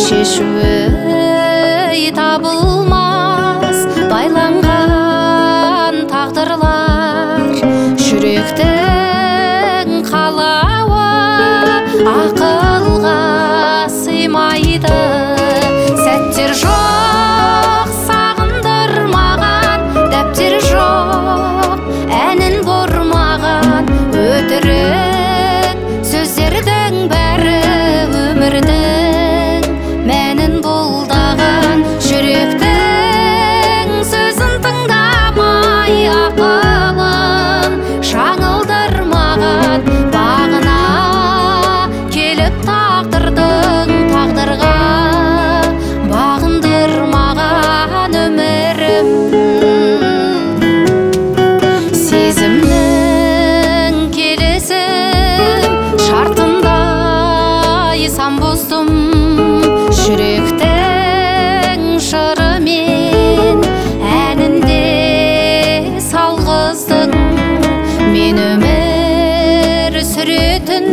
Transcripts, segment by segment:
шешуі табылмас байланған тағдырлар, жүректің қалауы ақылға сыймайды. Сәттер жоқ сағындырмаған, дәптер жоқ әнін бұрмаған, өтірік сөздердің бәрі өмірдің мәнін бұлдаған. Жүректің сөзін тыңдамай ақылын шаңылдырмаған, бағына келіп тағдырдың тағдырға бағындырмаған өмірім. Сезімнің келесім шартындай сан бұздым, жүректің жырымен әнінде салғыздың. Мен өмір сүретін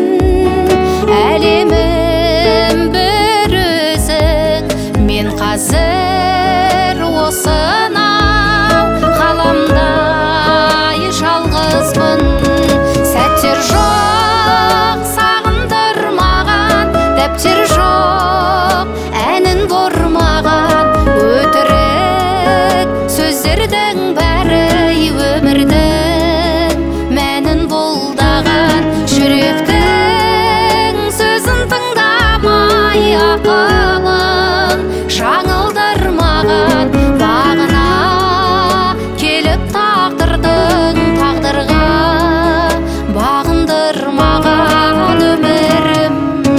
әлемім бір өзің, мен қазір осынау ғаламдай жалғызбын. Сәттер жоқ сағындырмаған, дәптер жоқ әнін бұрмаған, өтірік сөздердің бәрі өмірдің мәнін бұлдаған. Жүректің сөзін тыңдамай ақылын шаңылдырмаған, бағына келіп тағдырдың тағдырға бағындырмаған өмірім.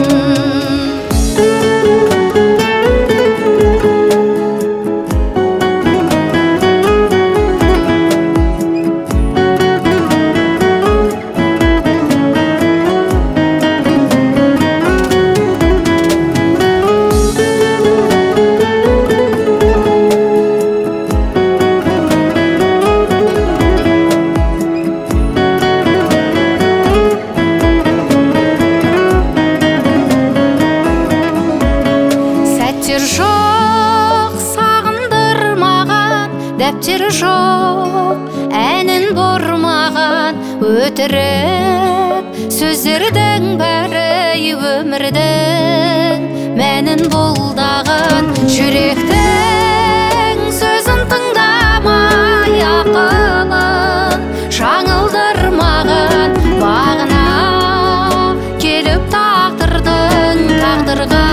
Сәттер жоқ сағындырмаған, дәптер жоқ әнін бұрмаған, өтірік сөздердің бәрі өмірдің мәнін бұлдаған. Жүректің сөзін тыңдамай ақылын шаңылдырмаған, бағына келіп тағдырдың тағдырға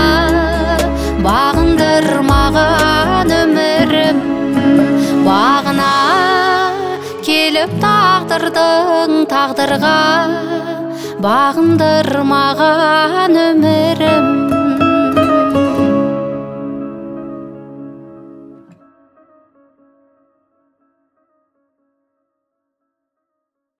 бағындырмаған өмірім. Бағына келіп тағдырдың тағдырға бағындырмаған өмірім.